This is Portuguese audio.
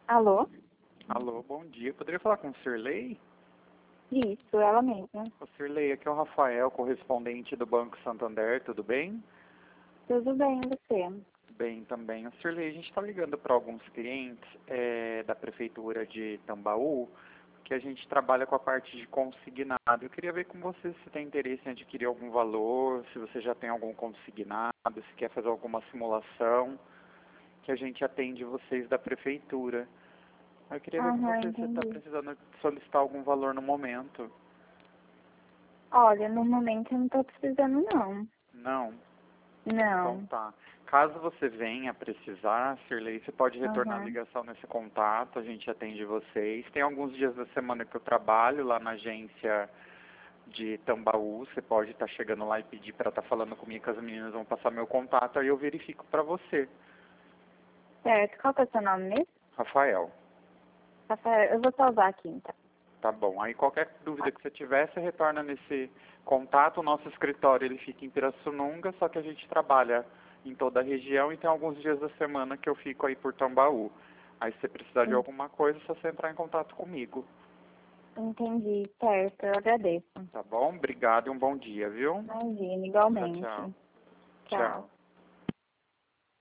Alô? Alô, bom dia. Poderia falar com o Sirlei? Isso, ela mesma. O Sirlei, aqui é o Rafael, correspondente do Banco Santander, tudo bem? Tudo bem, e você? Bem também. O Sirlei, a gente está ligando para alguns clientes da Prefeitura de Tambaú, que a gente trabalha com a parte de consignado. Eu queria ver com você se tem interesse em adquirir algum valor, se você já tem algum consignado, se quer fazer alguma simulação, que a gente atende vocês da Prefeitura. Eu queria ver com Aham, você se você está entendi. precisando solicitar algum valor no momento. Olha, no momento eu não tô precisando, não. Não? Então Não. tá. Caso você venha precisar, Sirlei, você pode retornar a Aham. ligação nesse contato, a gente atende vocês. Tem alguns dias da semana que eu trabalho lá na agência de Tambaú, você pode estar chegando lá e pedir para estar falando comigo, que as meninas vão passar meu contato, aí eu verifico para você. Certo, qual que é o seu nome mesmo? Rafael, Rafael, eu vou salvar aqui, então. tá bom. Aí qualquer Tá. dúvida que você tiver, você retorna nesse contato. O nosso escritório ele fica em Pirassununga, só que a gente trabalha em toda a região e tem alguns dias da semana que eu fico aí por Tambaú. Aí se você precisar de alguma coisa, é só você entrar em contato comigo. Entendi, certo, eu agradeço. Tá bom? Obrigado e um bom dia, viu? Imagina, Tchau, tchau. igualmente. Tchau. Tchau.